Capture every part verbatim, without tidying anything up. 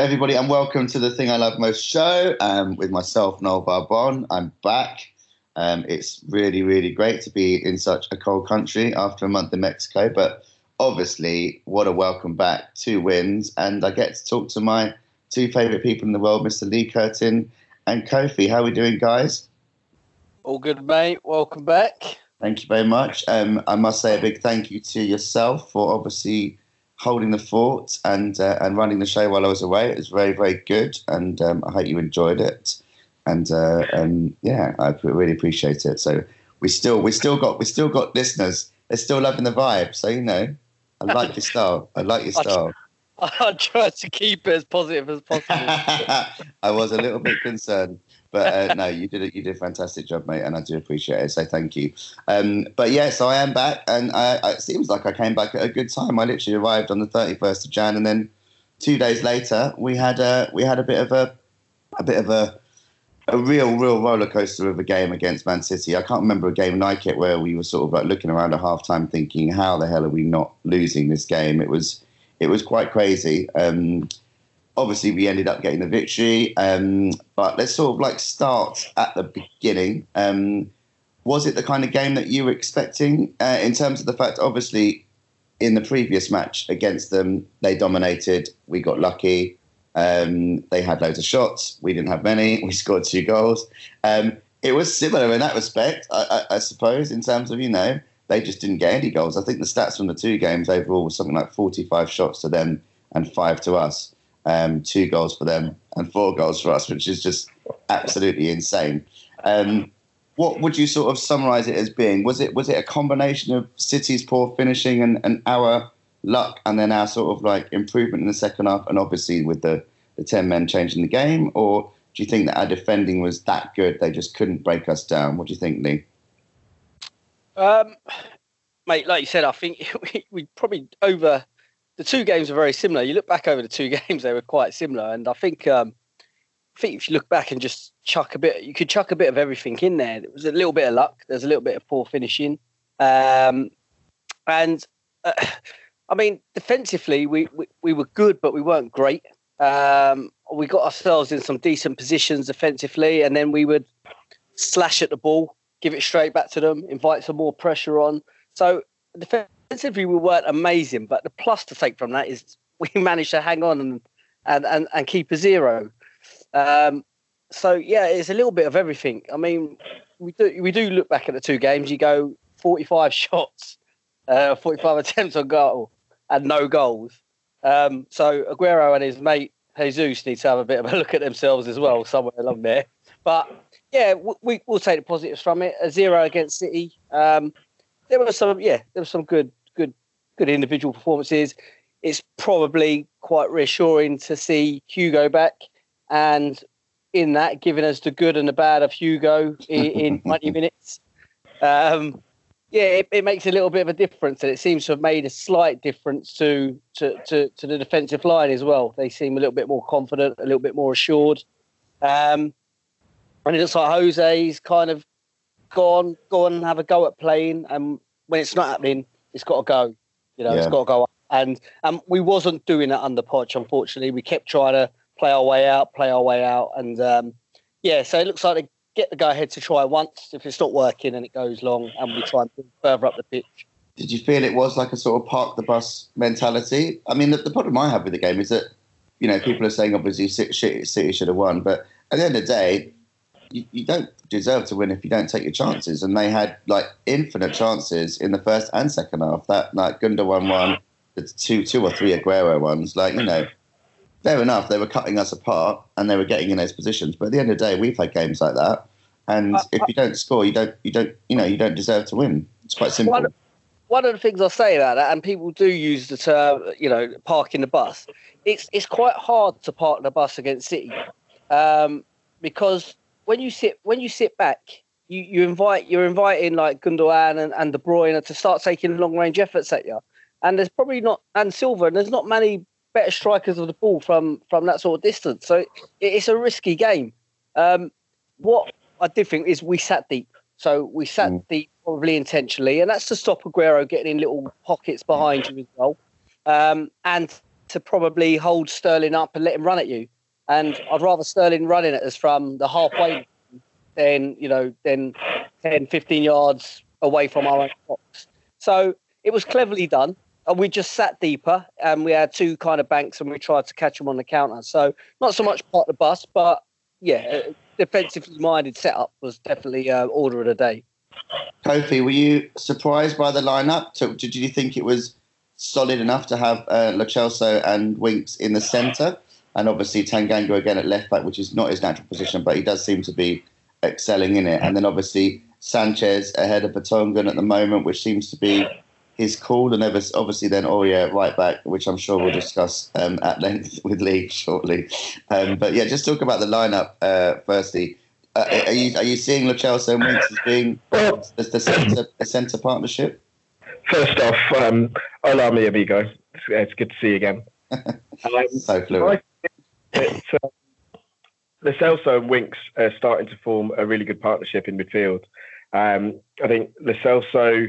everybody, and welcome to the Thing I Love Most show um, with myself, Noel Barbon. I'm back. Um, it's really, really great to be in such a cold country after a month in Mexico, but obviously, what a welcome back. Two wins, and I get to talk to my two favourite people in the world, Mister Lee Curtin and Kofi. How are we doing, guys? All good, mate. Welcome back. Thank you very much. Um, I must say a big thank you to yourself for obviously holding the fort and uh, and running the show while I was away. It was very, very good, and um, I hope you enjoyed it. And uh, um, yeah, I really appreciate it. So we still we still got we still got listeners. They're still loving the vibe. So you know, I like your style. I like your style. I, I tried to keep it as positive as possible. I was a little bit concerned. But uh, no, you did a, you did a fantastic job, mate, and I do appreciate it. So thank you. Um, but yes, yeah, so I am back, and I, I, it seems like I came back at a good time. I literally arrived on the thirty-first of January, and then two days later, we had a we had a bit of a a bit of a a real real roller coaster of a game against Man City. I can't remember a game like it where we were sort of like looking around at half time, thinking, "How the hell are we not losing this game?" It was it was quite crazy. Um, Obviously, we ended up getting the victory, um, but let's sort of like start at the beginning. Um, was it the kind of game that you were expecting uh, in terms of the fact, obviously, in the previous match against them, they dominated. We got lucky. Um, they had loads of shots. We didn't have many. We scored two goals. Um, it was similar in that respect, I, I, I suppose, in terms of, you know, they just didn't get any goals. I think the stats from the two games overall was something like forty-five shots to them and five to us. Um, two goals for them and four goals for us, which is just absolutely insane. Um, what would you sort of summarise it as being? Was it was it a combination of City's poor finishing and, and our luck, and then our sort of like improvement in the second half, and obviously with the, the ten men changing the game? Or do you think that our defending was that good they just couldn't break us down? What do you think, Lee? Um, mate, like you said, I think we, we probably over. The two games are very similar. You look back over the two games; they were quite similar. And I think, um, I think if you look back and just chuck a bit, you could chuck a bit of everything in there. There was a little bit of luck. There's a little bit of poor finishing, um, and uh, I mean, defensively, we, we we were good, but we weren't great. Um, we got ourselves in some decent positions defensively, and then we would slash at the ball, give it straight back to them, invite some more pressure on. So defense. Defensively, we weren't amazing, but the plus to take from that is we managed to hang on and and, and, and keep a zero. Um, so yeah, it's a little bit of everything. I mean, we do we do look back at the two games. You go forty-five shots, uh, forty-five attempts on goal, and no goals. Um, so Aguero and his mate Jesus need to have a bit of a look at themselves as well, somewhere along there. But yeah, we we'll take the positives from it. A zero against City. Um, There were some, yeah, there were some good, good, good individual performances. It's probably quite reassuring to see Hugo back, and in that, giving us the good and the bad of Hugo in, in twenty minutes. Um, yeah, it, it makes a little bit of a difference, and it seems to have made a slight difference to to, to to the defensive line as well. They seem a little bit more confident, a little bit more assured. Um, and it looks like Jose's kind of gone, go on and have a go at playing, and when it's not happening, it's got to go. You know, yeah. It's got to go up. And um, we wasn't doing that under Poch, unfortunately. We kept trying to play our way out, play our way out, and um, yeah. So it looks like they get the go ahead to try once. If it's not working, and it goes long, and we try and move further up the pitch. Did you feel it was like a sort of park the bus mentality? I mean, the, the problem I have with the game is that, you know, people are saying obviously City, City should have won, but at the end of the day, You, you don't deserve to win if you don't take your chances. And they had like infinite chances in the first and second half. That like Gundogan one, the two, two or three Aguero ones. Like, you know, fair enough. They were cutting us apart and they were getting in those positions. But at the end of the day, we've had games like that. And if you don't score, you don't, you don't, you know, you don't deserve to win. It's quite simple. One, one of the things I'll say about that, and people do use the term, you know, parking the bus. It's it's quite hard to park the bus against City um, because. When you sit when you sit back, you, you invite you're inviting like Gundogan and, and De Bruyne to start taking long range efforts at you, and there's probably not and Silva. And there's not many better strikers of the ball from from that sort of distance. So it, it's a risky game. Um, what I did think is we sat deep. So we sat mm. deep probably intentionally, and that's to stop Aguero getting in little pockets behind you as well, um, and to probably hold Sterling up and let him run at you. And I'd rather Sterling running at us from the halfway than, you know, than ten, fifteen yards away from our own box. So it was cleverly done. And we just sat deeper and we had two kind of banks and we tried to catch them on the counter. So not so much part of the bus, but yeah, defensively minded setup was definitely uh, order of the day. Kofi, were you surprised by the lineup? So, did you think it was solid enough to have uh, Lo Celso and Winks in the centre? And obviously Tanganga again at left back, which is not his natural position, but he does seem to be excelling in it. And then obviously Sanchez ahead of Vertonghen at the moment, which seems to be his call. And obviously then Aurier right back, which I'm sure we'll discuss um, at length with Lee shortly. Um, but yeah, just talk about the lineup uh, firstly. Uh, are you are you seeing Lo Celso and Winks as being the, the centre the centre partnership? First off, um, hola mi amigo. It's, it's good to see you again. Um, so fluid. It's, uh, Lo Celso and Winks are starting to form a really good partnership in midfield. Um, I think Lo Celso,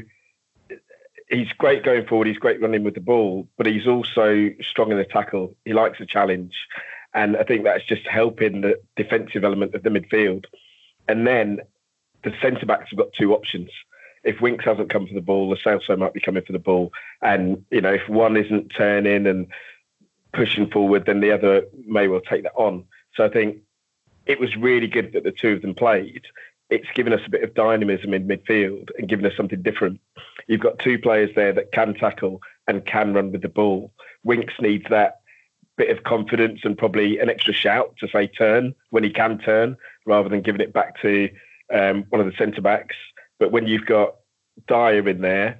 he's great going forward. He's great running with the ball, but he's also strong in the tackle. He likes a challenge. And I think that's just helping the defensive element of the midfield. And then the centre-backs have got two options. If Winks hasn't come for the ball, Lo Celso might be coming for the ball. And, you know, if one isn't turning and pushing forward, then the other may well take that on. So I think it was really good that the two of them played. It's given us a bit of dynamism in midfield and given us something different. You've got two players there that can tackle and can run with the ball. Winks needs that bit of confidence and probably an extra shout to say turn when he can turn, rather than giving it back to um, one of the centre-backs. But when you've got Dyer in there,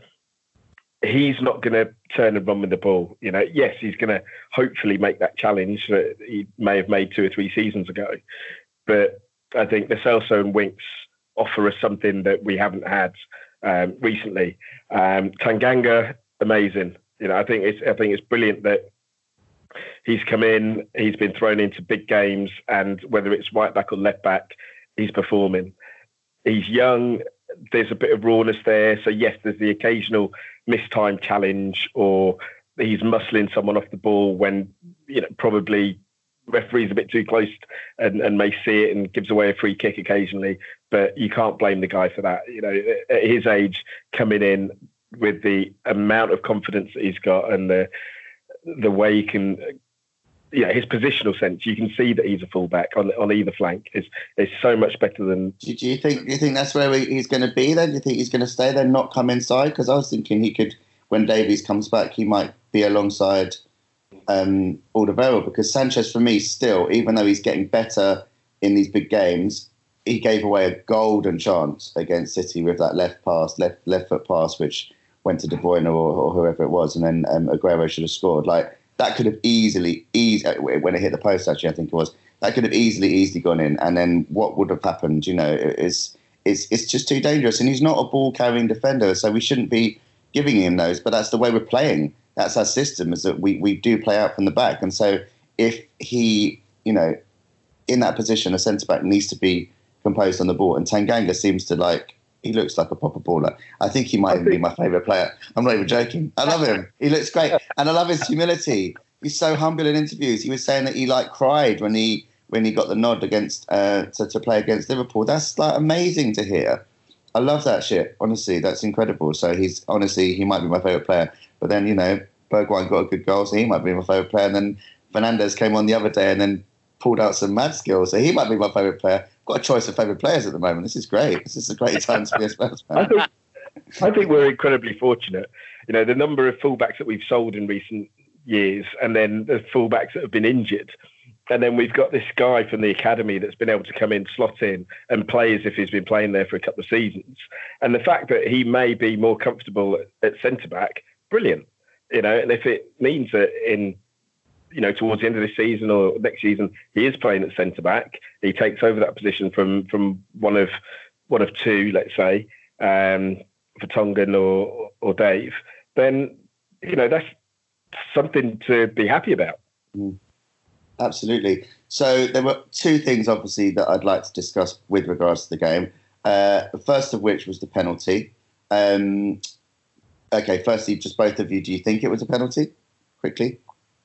he's not going to turn and run with the ball. You know, yes, he's going to hopefully make that challenge that he may have made two or three seasons ago. But I think Lo Celso and Winks offer us something that we haven't had um, recently. Um, Tanganga, amazing. You know, I think it's I think it's brilliant that he's come in, he's been thrown into big games, and whether it's right back or left back, he's performing. He's young. There's a bit of rawness there. So yes, there's the occasional mistime challenge, or he's muscling someone off the ball when, you know, probably referee's a bit too close and, and may see it and gives away a free kick occasionally. But you can't blame the guy for that. You know, at his age, coming in with the amount of confidence that he's got and the the way he can, you know, his positional sense, you can see that he's a fullback on on either flank. is is so much better than. Do, do you think? Do you think that's where he's going to be then? Do you think he's going to stay there, not come inside? Because I was thinking he could, when Davies comes back, he might be alongside um, Alderweireld. Because Sanchez, for me, still, even though he's getting better in these big games, he gave away a golden chance against City with that left pass, left left foot pass, which went to De Bruyne or, or whoever it was, and then um, Aguero should have scored. Like, that could have easily, easy, when it hit the post, actually, I think it was, that could have easily, easily gone in. And then what would have happened, you know, is it's it's just too dangerous. And he's not a ball-carrying defender, so we shouldn't be giving him those. But that's the way we're playing. That's our system, is that we, we do play out from the back. And so if he, you know, in that position, a centre-back needs to be composed on the ball. And Tanganga seems to, like, he looks like a proper baller. I think he might even be my favourite player. I'm not even joking. I love him. He looks great. And I love his humility. He's so humble in interviews. He was saying that he like cried when he when he got the nod against uh, to, to play against Liverpool. That's like amazing to hear. I love that shit. Honestly, that's incredible. So he's honestly, he might be my favourite player. But then, you know, Bergwijn got a good goal, so he might be my favourite player. And then Fernandes came on the other day and then pulled out some mad skills, so he might be my favourite player. Got a choice of favourite players at the moment. This is great. This is a great time to be a Spurs fan. I think, I think we're incredibly fortunate. You know, the number of fullbacks that we've sold in recent years, and then the fullbacks that have been injured. And then we've got this guy from the academy that's been able to come in, slot in, and play as if he's been playing there for a couple of seasons. And the fact that he may be more comfortable at, at centre-back, brilliant. You know, and if it means that in, you know, towards the end of this season or next season, he is playing at centre-back, he takes over that position from from one of one of two, let's say, um, Vertonghen or, or Dave, then, you know, that's something to be happy about. Mm. Absolutely. So there were two things, obviously, that I'd like to discuss with regards to the game. Uh, the first of which was the penalty. Um, okay, firstly, just both of you, do you think it was a penalty? Quickly.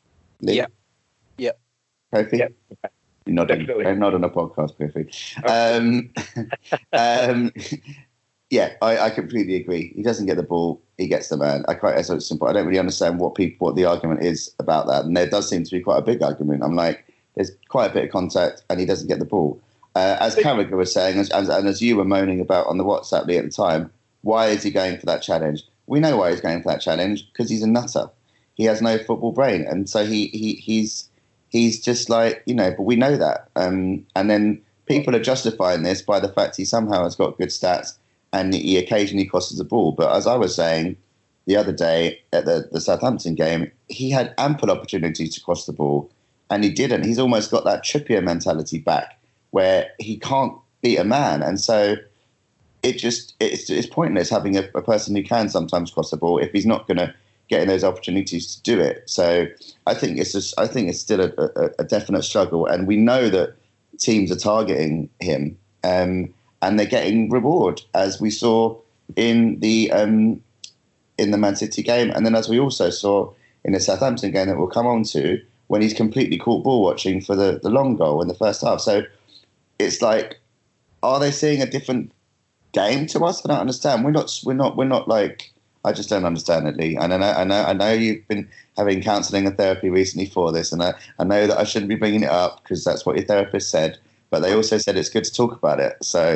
Lee? Yeah. Yeah. Kofi? Yeah. You're nodding. Definitely. Don't nod on a podcast, Kofi. Um, um, yeah, I, I completely agree. He doesn't get the ball. He gets the man. I quite, it's simple. I don't really understand what people, what the argument is about that. And there does seem to be quite a big argument. I'm like, there's quite a bit of contact and he doesn't get the ball. Uh, as Carragher was saying, as, as, and as you were moaning about on the WhatsApp Lee, at the time, why is he going for that challenge? We know why he's going for that challenge, because he's a nutter. He has no football brain. And so he, he he's he's just like, you know, but we know that. Um, and then people are justifying this by the fact he somehow has got good stats and he occasionally crosses the ball. But as I was saying the other day at the, the Southampton game, he had ample opportunities to cross the ball and he didn't. He's almost got that Trippier mentality back where he can't beat a man. And so it just, it's, it's pointless having a, a person who can sometimes cross the ball if he's not going to get in those opportunities to do it. So I think it's just, I think it's still a, a, a definite struggle. And we know that teams are targeting him. Um, And they're getting reward, as we saw in the um, in the Man City game, and then as we also saw in the Southampton game that we'll come on to, when he's completely caught ball watching for the, the long goal in the first half. So it's like, are they seeing a different game to us? I don't understand. We're not. We're not. We're not like. I just don't understand it, Lee. And I know. I know. I know you've been having counselling and therapy recently for this, and I, I know that I shouldn't be bringing it up because that's what your therapist said. But they also said it's good to talk about it. So,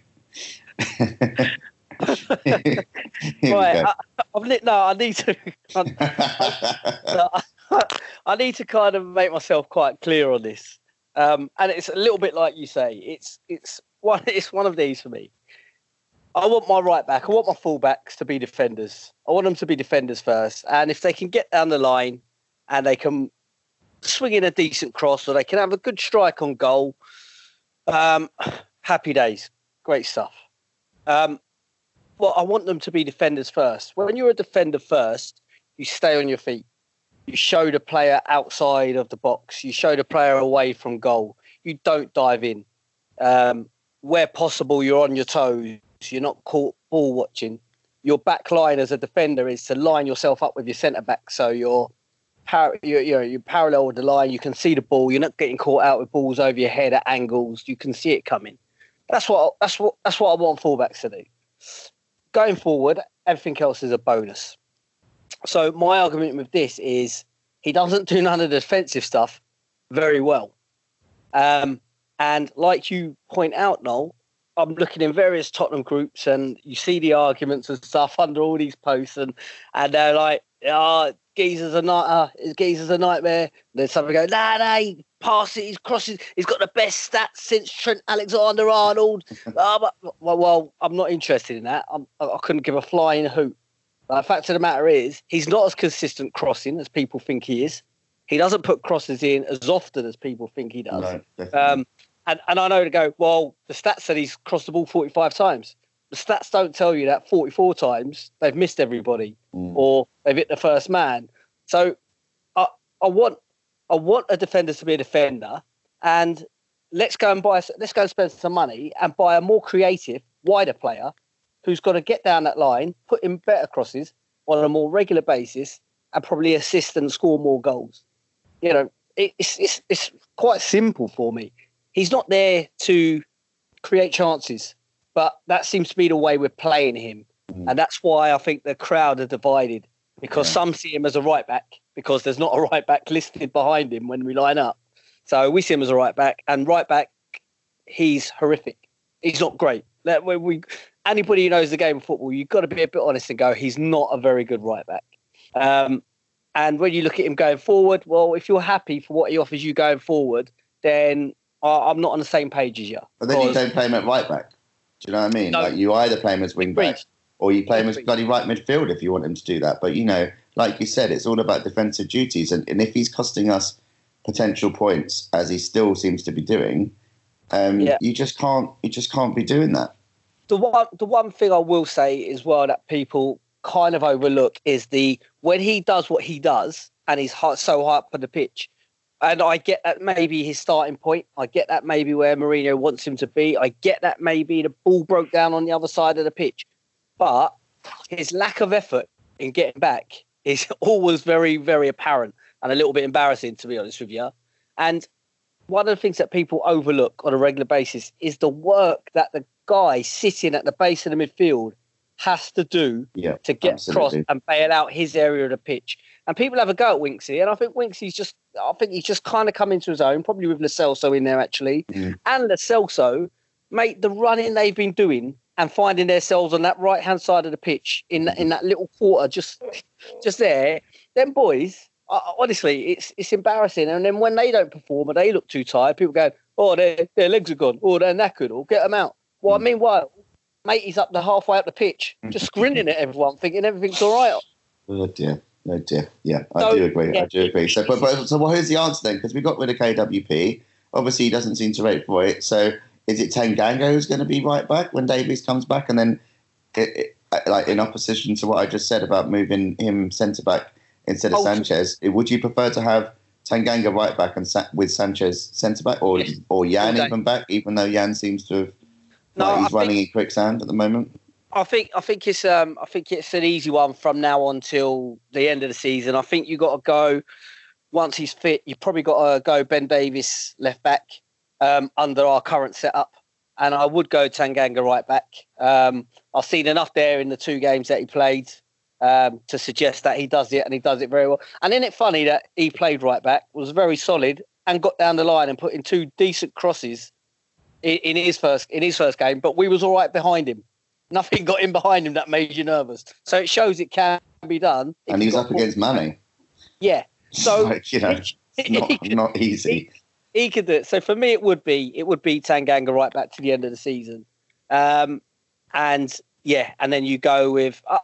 right, I, I've lit, no, I need to. I, I, I need to kind of make myself quite clear on this, um, and it's a little bit like you say. It's it's one it's one of these for me. I want my right back. I want my full backs to be defenders. I want them to be defenders first, and if they can get down the line, and they can swing in a decent cross, or they can have a good strike on goal. Um, happy days, great stuff. Um, well, I want them to be defenders first. When you're a defender first, you stay on your feet. You show the player outside of the box. You show the player away from goal. You don't dive in. Um, where possible, you're on your toes. You're not caught ball watching. Your back line as a defender is to line yourself up with your centre back, so you're Par- you, you know, you parallel with the line. You can see the ball. You're not getting caught out with balls over your head at angles. You can see it coming. That's what. That's what. That's what I want fullbacks to do. Going forward, everything else is a bonus. So my argument with this is he doesn't do none of the defensive stuff very well. Um, and like you point out, Noel, I'm looking in various Tottenham groups, and you see the arguments and stuff under all these posts, and and they're like, oh, Geezer's a night, uh, Geezer's a nightmare. And then somebody go, nah, nah, he passes, he's crosses, he's got the best stats since Trent Alexander-Arnold. uh, but, well, well, I'm not interested in that. I'm, I couldn't give a flying hoot. The fact of the matter is, he's not as consistent crossing as people think he is. He doesn't put crosses in as often as people think he does. No, um, and, and I know to go, well, the stats said he's crossed the ball forty-five times. The stats don't tell you that forty-four times they've missed everybody mm. or they've hit the first man. So I, I want I want a defender to be a defender, and let's go and buy let's go and spend some money and buy a more creative, wider player who's got to get down that line, put in better crosses on a more regular basis, and probably assist and score more goals. You know, it, it's it's it's quite simple for me. He's not there to create chances. But that seems to be the way we're playing him. Mm. And that's why I think the crowd are divided. Because yeah. some see him as a right back, because there's not a right back listed behind him when we line up. So we see him as a right back. And right back, he's horrific. He's not great. When we, anybody who knows the game of football, you've got to be a bit honest and go, he's not a very good right back. Um, and when you look at him going forward, well, if you're happy for what he offers you going forward, then I'm not on the same page as you. But then you don't play him at right back. Do you know what I mean? No, like you either play him as wing back or you play him as bloody right midfield if you want him to do that. But, you know, like you said, it's all about defensive duties. And, and if he's costing us potential points, as he still seems to be doing, um, yeah. you just can't you just can't be doing that. The one the one thing I will say as well that people kind of overlook is the when he does what he does and he's so high up on the pitch. And I get that maybe his starting point. I get that maybe where Mourinho wants him to be. I get that maybe the ball broke down on the other side of the pitch. But his lack of effort in getting back is always very, very apparent. and a little bit embarrassing, to be honest with you. And one of the things that people overlook on a regular basis is the work that the guy sitting at the base of the midfield has to do yeah, to get absolutely. across and bail out his area of the pitch. And people have a go at Winksy, and I think Winksy's just, I think he's just kind of come into his own, probably with Lo Celso in there actually. Mm. And Lo Celso, mate, the running they've been doing and finding themselves on that right hand side of the pitch in that, in that little quarter, just just there. Them boys, uh, honestly, it's it's embarrassing. And then when they don't perform or they look too tired, people go, "Oh, their their legs are gone. Oh, they're knackered. Or get them out." Well, Mm. I mean, what? Mate, he's up the halfway up the pitch, just grinning at everyone, thinking everything's all right. Oh dear, oh dear. Yeah, I So, do agree. yeah. I do agree. So, but, but so, well, here's the answer then, because we got rid of K W P. Obviously, he doesn't seem to rate for it. So, is it Tanganga who's going to be right back when Davies comes back, and then, it, it, like in opposition to what I just said about moving him centre back instead of Oh, Sanchez, would you prefer to have Tanganga right back and Sa- with Sanchez centre back, or Yes. or Jan All day. even back, even though Jan seems to have No, like he's I running think- in quicksand at the moment? I think I think it's um I think it's an easy one from now on till the end of the season. I think you got to go once he's fit. You probably got to go Ben Davies left back um, under our current setup, and I would go Tanganga right back. Um, I've seen enough there in the two games that he played um, to suggest that he does it, and he does it very well. And isn't it funny that he played right back, was very solid, and got down the line and put in two decent crosses in, in his first in his first game, but we was all right behind him. Nothing got in behind him that made you nervous. So it shows it can be done. if And he you've was got up against Mane. Yeah. So like, you know, it's not he, not easy. he, he could do it. So for me, it would be it would be Tanganga right back to the end of the season, um, and yeah, and then you go with uh,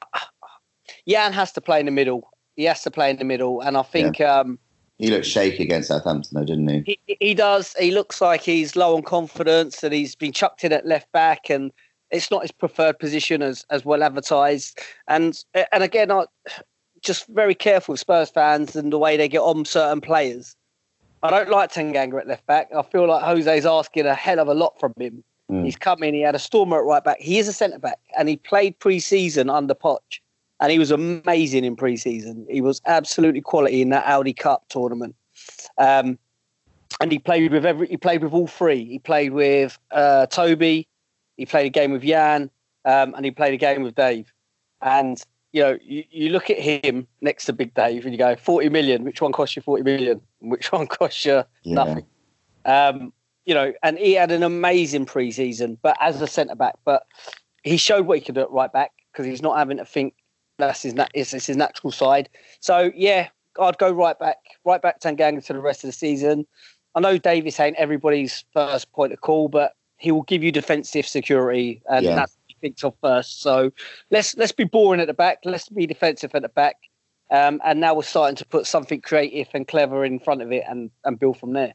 Jan has to play in the middle. He has to play in the middle, and I think. Yeah. Um, He looked shaky against Southampton, though, didn't he? he? He does. He looks like he's low on confidence, and he's been chucked in at left back, and it's not his preferred position as as well advertised. And and again, I just very careful with Spurs fans and the way they get on certain players. I don't like Tanganga at left back. I feel like Jose's asking a hell of a lot from him. Mm. He's come in, he had a stormer at right back. He is a centre back, and he played pre-season under Poch, and he was amazing in pre-season. He was absolutely quality in that Audi Cup tournament. Um, and he played with every. He played with all three. He played with uh, Toby. He played a game with Jan, um, and he played a game with Dave. And, you know, you, you look at him next to Big Dave and you go, forty million, which one costs you forty million? Which one costs you yeah. nothing? Um, you know, and he had an amazing pre-season, but as a centre-back. But he showed what he could do at right back because he's not having to think that's his, it's his natural side. So, yeah, I'd go right back, right back Tanganga to the rest of the season. I know Davis ain't everybody's first point of call, but he will give you defensive security, and yeah. that's what he thinks of first. So let's let's be boring at the back. Let's be defensive at the back. Um, and now we're starting to put something creative and clever in front of it and, and build from there.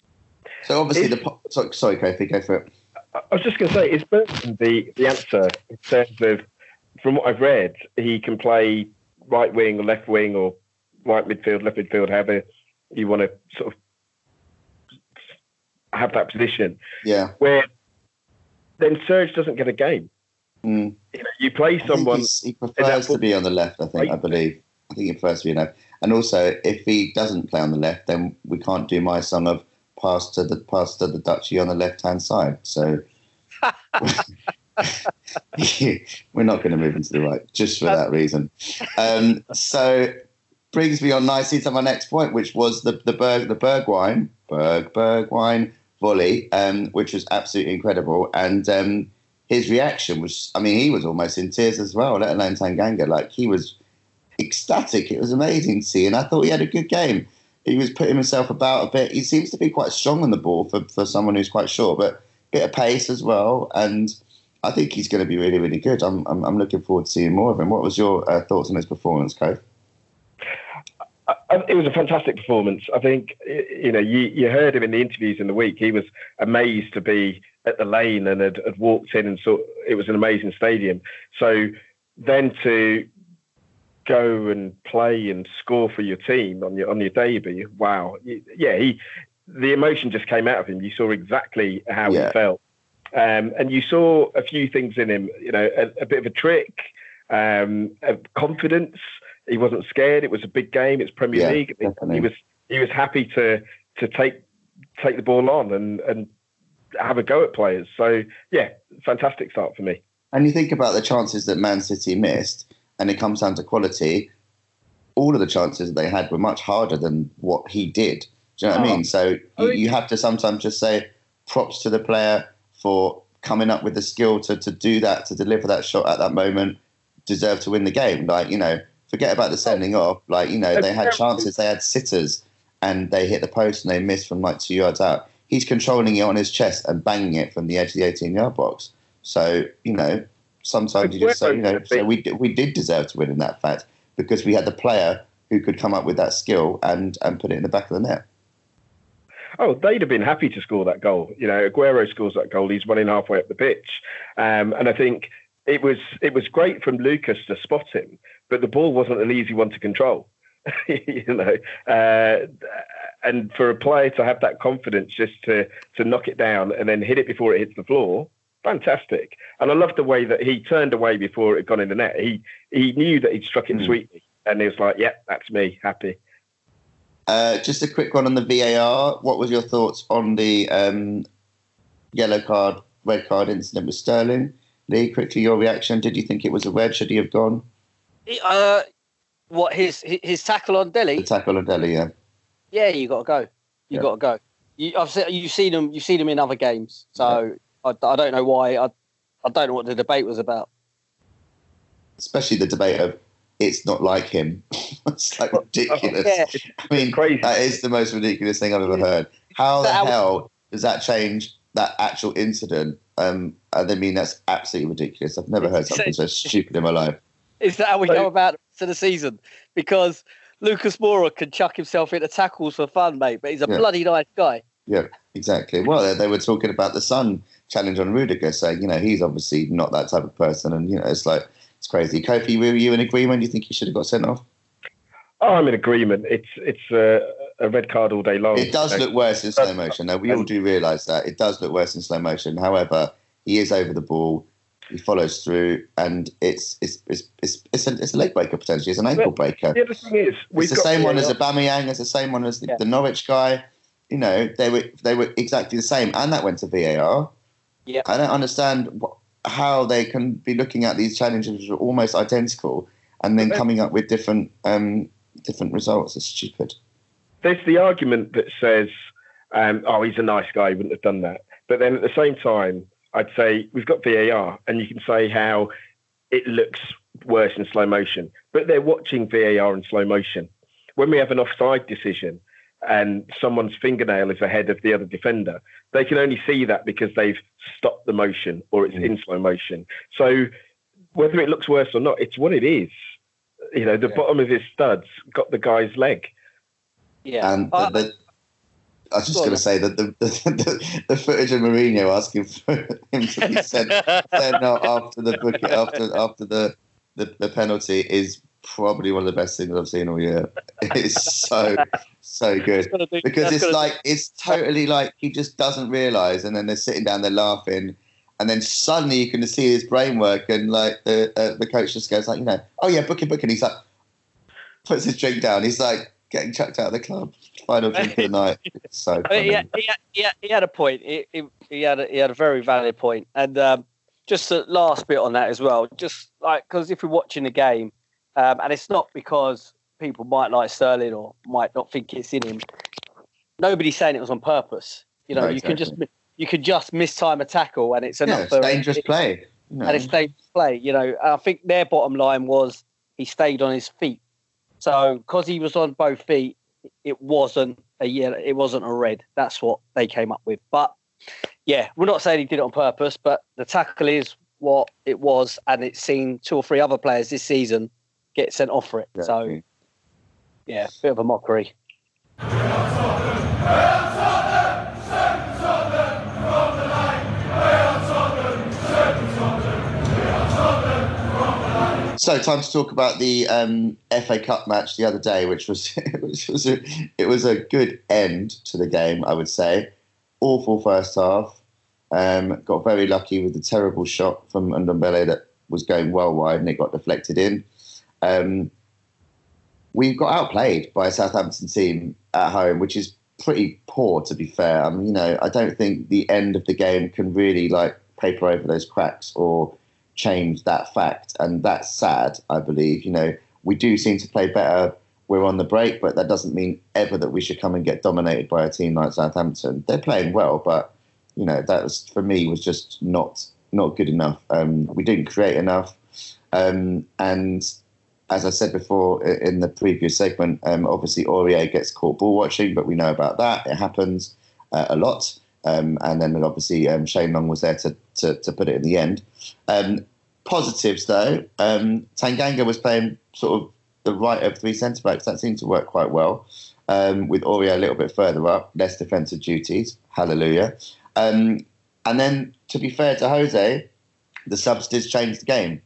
So obviously, it's, the sorry, sorry, Kofi, go for it. I was just going to say, is Burton the, the answer in terms of, from what I've read, he can play right wing or left wing or right midfield, left midfield, however you want to sort of have that position. Yeah. Where then Serge doesn't get a game. Mm. You know, you play someone. He prefers to be on the left, I think, right. I believe. I think he prefers to be on the left. And also, if he doesn't play on the left, then we can't do my song of pass to the pass to the Dutchie on the left-hand side. So we're not going to move into the right, just for that reason. Um, so brings me on nicely to my next point, which was the the Berg the Bergwijn Berg Bergwijn volley, um, which was absolutely incredible. And um, his reaction was, I mean, he was almost in tears as well, let alone Tanganga. Like, he was ecstatic. It was amazing to see. And I thought he had a good game. He was putting himself about a bit. He seems to be quite strong on the ball for, for someone who's quite short, but a bit of pace as well. And I think he's going to be really, really good. I'm I'm, I'm looking forward to seeing more of him. What was your uh, thoughts on his performance, Cove? It was a fantastic performance. I think, you know, you, you heard him in the interviews in the week. He was amazed to be at the Lane and had, had walked in and saw it was an amazing stadium. So then to go and play and score for your team on your on your debut, wow. Yeah, he the emotion just came out of him. You saw exactly how yeah. he felt. Um, and you saw a few things in him, you know, a, a bit of a trick, um, a confidence. he wasn't scared. It was a big game. It's Premier Yeah, League. definitely. He was he was happy to to take take the ball on and and have a go at players. So yeah, fantastic start for me. And you think about the chances that Man City missed, and it comes down to quality. All of the chances that they had were much harder than what he did. Do you know what Oh, I mean? So I you, mean- you have to sometimes just say props to the player for coming up with the skill to, to do that, to deliver that shot at that moment, deserve to win the game. Like, you know, forget about the sending off. Like, you know, they had chances, they had sitters, and they hit the post and they missed from like two yards out. He's controlling it on his chest and banging it from the edge of the eighteen-yard box. So, you know, sometimes you just say, you know, so we, we did deserve to win in that fact because we had the player who could come up with that skill and, and put it in the back of the net. Oh, they'd have been happy to score that goal. You know, Aguero scores that goal. He's running halfway up the pitch. Um, and I think it was it was great from Lucas to spot him, but the ball wasn't an easy one to control. you know, uh, and for a player to have that confidence just to, to knock it down and then hit it before it hits the floor, fantastic. And I love the way that he turned away before it had gone in the net. He, he knew that he'd struck it mm. sweetly. And he was like, yeah, that's me, happy. Uh, just a quick one on the V A R. What was your thoughts on the um, yellow card, red card incident with Sterling? Lee, quickly, your reaction. Did you think it was a red? Should he have gone? Uh, what, his his tackle on Delhi? The tackle on Delhi, yeah. Yeah, you got to go. You Yeah. got to go. You, I've seen, you've seen him. You've seen him in other games. So I, I don't know why. I I don't know what the debate was about. Especially the debate of it's not like him. It's like ridiculous. Yeah. I mean, Crazy. that is the most ridiculous thing I've ever heard. How the That- hell does that change that actual incident? Um, I mean, that's absolutely ridiculous. I've never heard something so stupid in my life. Is that how we So- go about the rest of the season? Because Lucas Moura can chuck himself into tackles for fun, mate, but he's a Yeah. bloody nice guy. Yeah, exactly. Well, they, they were talking about the Sun challenge on Rudiger, saying, you know, he's obviously not that type of person. And, you know, it's like, it's crazy. Kofi, were you in agreement? Do you think he should have got sent off? Oh, I'm in agreement. It's it's uh, a red card all day long. It does You know? look worse in slow motion. Now, we all do realise that. It does look worse in slow motion. However, he is over the ball. He follows through, and it's it's it's it's it's a, it's a leg breaker potentially. It's an ankle breaker. The other thing is, we've It's the got same one V A R. as Aubameyang. It's the same one as the, Yeah. the Norwich guy. You know, they were they were exactly the same, and that went to V A R. Yeah. I don't understand what, how they can be looking at these challenges which are almost identical, and then But then- coming up with different um, different results. It's stupid. There's the argument that says, um, oh, he's a nice guy, he wouldn't have done that. But then at the same time, I'd say we've got V A R, and you can say how it looks worse in slow motion. But they're watching V A R in slow motion. When we have an offside decision and someone's fingernail is ahead of the other defender, they can only see that because they've stopped the motion or it's Mm. in slow motion. So whether it looks worse or not, it's what it is. You know, the Yeah. bottom of his studs got the guy's leg. Yeah. And the, Uh, the, I was just go on going to say that the, the, the, the footage of Mourinho asking for him to be sent, sent out after the book, after after the, the the penalty is probably one of the best things I've seen all year. It's so so good That's gonna do- because that's it's gonna like it's totally like he just doesn't realise, and then they're sitting down there laughing, and then suddenly you can see his brain work, and like the uh, the coach just goes like, you know, oh yeah, book it, book it. He's like puts his drink down. He's like getting chucked out of the club. Final drink of the night. It's so I mean, funny. he, had, he, had, he, had, he had a point. He, he, he had a, he had a very valid point. And um, just the last bit on that as well. Just like because if we're watching the game, um, and it's not because people might like Sterling or might not think it's in him. Nobody's saying it was on purpose. You know, No, you can just exactly. you can just mistime a tackle, and it's yeah, enough it's for dangerous play. You know. and it's dangerous play. You know, I think their bottom line was he stayed on his feet. So because he was on both feet, it wasn't a yellow, it wasn't a red. That's what they came up with. But yeah, we're not saying he did it on purpose, but the tackle is what it was, and it's seen two or three other players this season get sent off for it. So Exactly. yeah, bit of a mockery. So, time to talk about the um, F A Cup match the other day, which was which was a, it was a good end to the game, I would say. Awful first half. Um, got very lucky with the terrible shot from Ndombele that was going well wide and it got deflected in. Um, we got outplayed by a Southampton team at home, which is pretty poor, to be fair. I mean, you know, I don't think the end of the game can really like paper over those cracks or change that fact, and that's sad. I believe, you know, we do seem to play better. We're on the break, but that doesn't mean ever that we should come and get dominated by a team like Southampton. They're playing well, but you know, that was for me was just not not good enough. Um, we didn't create enough, um, and as I said before in the previous segment, um, obviously Aurier gets caught ball watching, but we know about that. It happens uh, a lot. Um, and then obviously um, Shane Long was there to, to, to put it in the end. Um, positives, though, um, Tanganga was playing sort of the right of three centre-backs. That seemed to work quite well, um, with Aurier a little bit further up, less defensive duties. Hallelujah. Um, and then, to be fair to Jose, the subs did change the game.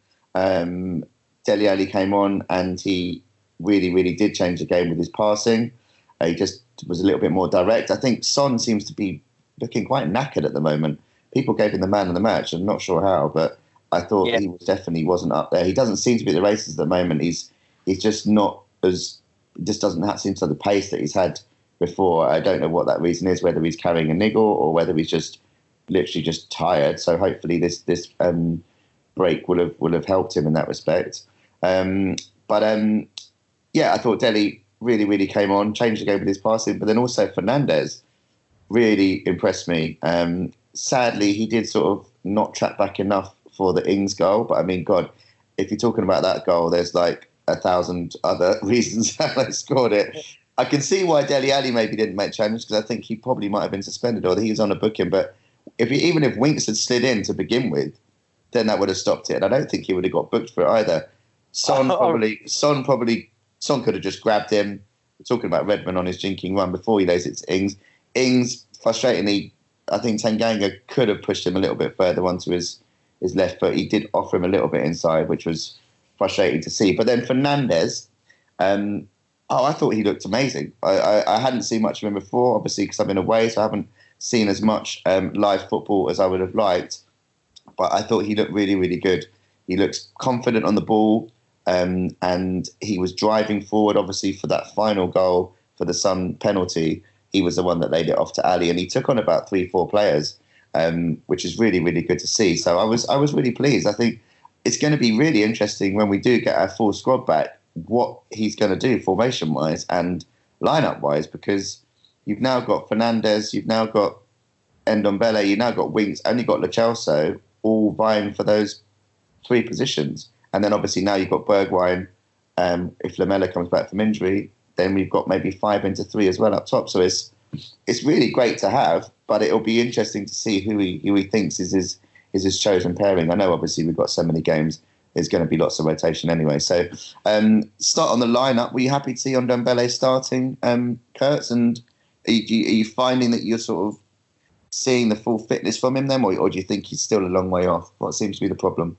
Um, Dele Alli came on and he really, really did change the game with his passing. Uh, he just was a little bit more direct. I think Son seems to be looking quite knackered at the moment. People gave him the man of the match. I'm not sure how, but I thought yeah. he was definitely wasn't up there. He doesn't seem to be at the races at the moment. He's he's just not as just doesn't have, seem to have the pace that he's had before. I don't know what that reason is, whether he's carrying a niggle or whether he's just literally just tired. So hopefully this this um, break will have will have helped him in that respect. Um, but um, yeah, I thought Dele really really came on, changed the game with his passing, but then also Fernandes really impressed me. Um, sadly, he did sort of not track back enough for the Ings goal. But I mean, God, if you're talking about that goal, there's like a thousand other reasons how they scored it. I can see why Dele Alli maybe didn't make challenge, because I think he probably might have been suspended or he was on a booking. But if he, even if Winks had slid in to begin with, then that would have stopped it. And I don't think he would have got booked for it either. Son oh. probably, Son probably, Son could have just grabbed him. We're talking about Redmond on his jinking run before he lays it to Ings. Ings, frustratingly, I think Tanganga could have pushed him a little bit further onto his, his left foot. He did offer him a little bit inside, which was frustrating to see. But then Fernandes, um, oh, I thought he looked amazing. I, I, I hadn't seen much of him before, obviously, because I've been away, so I haven't seen as much um, live football as I would have liked. But I thought he looked really, really good. He looks confident on the ball, um, and he was driving forward, obviously, for that final goal for the Sun penalty. He was the one that laid it off to Ali, and he took on about three, four players, um, which is really, really good to see. So I was, I was really pleased. I think it's going to be really interesting when we do get our full squad back, what he's going to do formation-wise and lineup-wise, because you've now got Fernandes, you've now got Ndombele, you've now got Winks, and you've got Lo Celso all vying for those three positions. And then obviously now you've got Bergwijn. Um, if Lamela comes back from injury, then we've got maybe five into three as well up top. So it's it's really great to have, but it'll be interesting to see who he who he thinks is his is his chosen pairing. I know obviously we've got so many games, there's going to be lots of rotation anyway. So um, start on the lineup. Were you happy to see Ndombele starting, um, Kurtz? And are you, are you finding that you're sort of seeing the full fitness from him then, or, or do you think he's still a long way off? What seems to be the problem?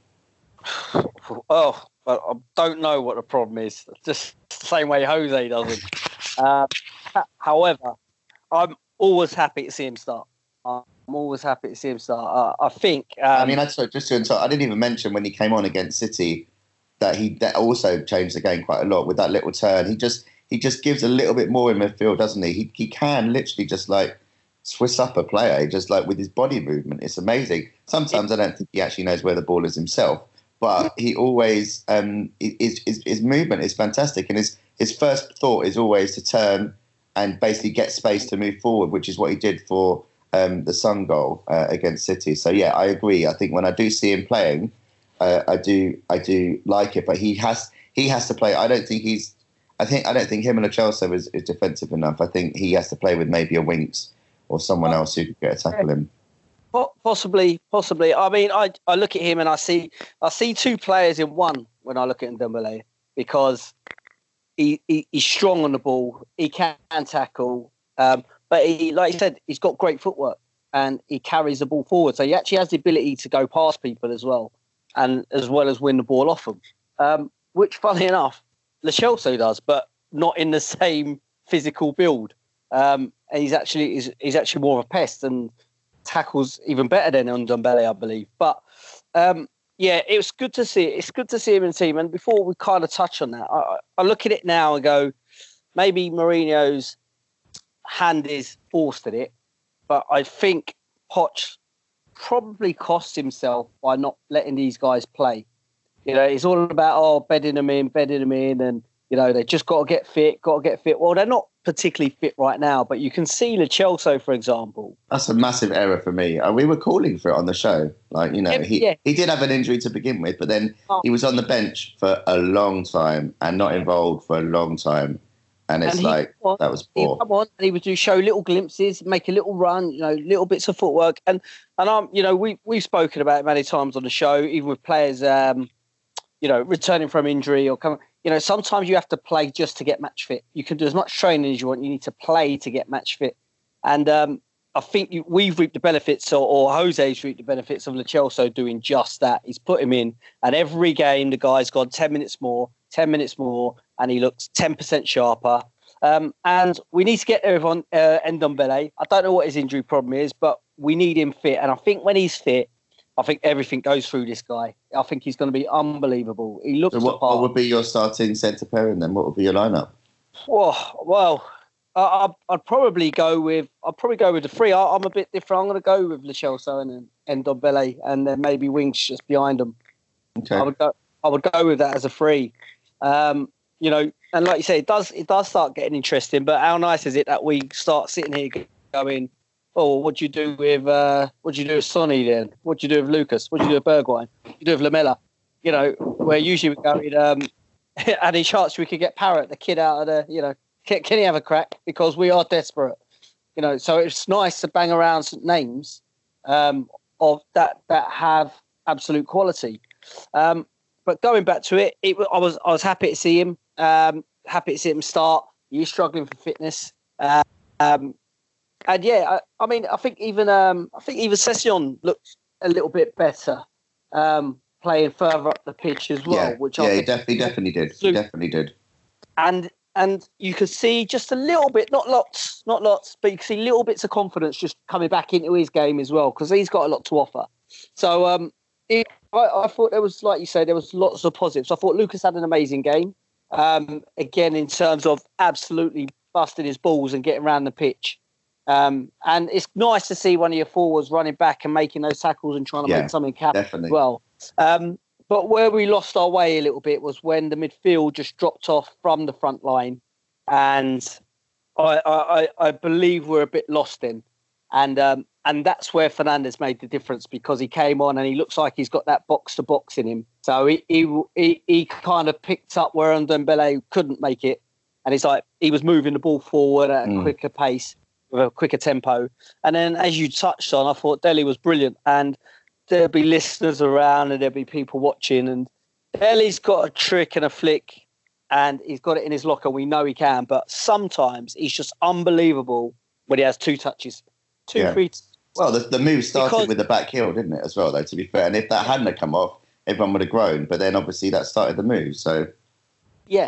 Oh, but I don't know what the problem is. Just the same way Jose doesn't. Uh, however, I'm always happy to see him start. I'm always happy to see him start. Uh, I think. Um, I mean, I just to interrupt, I didn't even mention when he came on against City that he that also changed the game quite a lot with that little turn. He just he just gives a little bit more in midfield, doesn't he? He he can literally just like Swiss up a player, just like with his body movement. It's amazing. Sometimes I don't think he actually knows where the ball is himself. But he always, um, his, his, his movement is fantastic. And his, his first thought is always to turn and basically get space to move forward, which is what he did for um, the Sun goal uh, against City. So, yeah, I agree. I think when I do see him playing, uh, I do I do like it. But he has he has to play. I don't think he's I think I don't think him and Lo Celso is, is defensive enough. I think he has to play with maybe a Winks or someone else who could get a tackle him. Possibly, possibly. I mean, I I look at him and I see I see two players in one when I look at Ndombele, because he, he he's strong on the ball, he can tackle, um, but he, like you said, he's got great footwork and he carries the ball forward. So he actually has the ability to go past people as well, and as well as win the ball off them. Um, which, funny enough, Lo Celso does, but not in the same physical build. Um, and he's actually he's, he's actually more of a pest and tackles even better than Ndombele, I believe. But um, Yeah, it was good to see. It's good to see him in the team. And before we kind of touch on that, I, I look at it now and go, maybe Mourinho's hand is forced at it, but I think Poch probably cost himself by not letting these guys play. You know, it's all about, oh, bedding them in, bedding them in, and, you know, they just got to get fit, got to get fit. Well, they're not particularly fit right now, but you can see Lo Celso, for example. That's a massive error for me. Uh, we were calling for it on the show. Like, you know, Yeah, he, yeah. he did have an injury to begin with, but then Oh. he was on the bench for a long time and not involved for a long time. And it's And he- like, well, that was He poor. come on and he would do show little glimpses, make a little run, you know, little bits of footwork. And and I'm, you know, we we've spoken about it many times on the show, even with players, um, you know, returning from injury or coming. You know, sometimes you have to play just to get match fit. You can do as much training as you want. You need to play to get match fit. And um, I think you, we've reaped the benefits, or, or Jose's reaped the benefits of Lo Celso doing just that. He's put him in, and every game the guy's gone ten minutes more, ten minutes more, and he looks ten percent sharper. Um, and we need to get there on uh, Ndombele. I don't know what his injury problem is, but we need him fit. And I think when he's fit, I think everything goes through this guy. I think he's going to be unbelievable. He looks So what, the part. what would be your starting centre pairing then? What would be your lineup? Oh, well, I, I'd, I'd probably go with I'd probably go with the three. I, I'm a bit different. I'm going to go with Lo Celso and Ndombele, and then maybe Winks just behind them. Okay. I would go. I would go with that as a three. Um, you know, and like you say, it does it does start getting interesting. But how nice is it that we start sitting here going, "Oh, what do you do with uh, what do you do with Sonny then? What do you do with Lucas? What do you do with Bergwijn? What do you do with Lamella?" You know, where usually we go in, um, any chance we could get Parrott, the kid out of the, you know, can, can he have a crack? Because we are desperate. You know, so it's nice to bang around some names um, of that that have absolute quality. Um, but going back to it, it I was I was happy to see him. Um, happy to see him start. He's struggling for fitness. Uh, um, and yeah, I, I mean, I think even um, I think even Session looked a little bit better, um, playing further up the pitch as well. yeah, which yeah I he, think, def- he definitely did. He definitely did. and and you could see just a little bit, not lots, not lots, but you can see little bits of confidence just coming back into his game as well, because he's got a lot to offer. So um, it, I, I thought there was, like you say, there was lots of positives. I thought Lucas had an amazing game. Um, again, in terms of absolutely busting his balls and getting around the pitch. Um, and it's nice to see one of your forwards running back and making those tackles and trying to Yeah, make something happen definitely. as well. Um, but where we lost our way a little bit was when the midfield just dropped off from the front line. And I, I, I believe we're a bit lost in. And um, and that's where Fernandes made the difference, because he came on and he looks like he's got that box to box in him. So he he he, he kind of picked up where Ndombele couldn't make it, and he's like he was moving the ball forward at a Mm. quicker pace with a quicker tempo. And then, as you touched on, I thought Dele was brilliant, and there'll be listeners around and there'll be people watching, and Dele's got a trick and a flick, and he's got it in his locker. We know he can, but sometimes he's just unbelievable when he has two touches. Two, Yeah. three. Well, the, the move started Because- with the back heel, didn't it, as well, though, to be fair? And if that hadn't have come off, everyone would have grown. But then, obviously, that started the move. So, Yeah,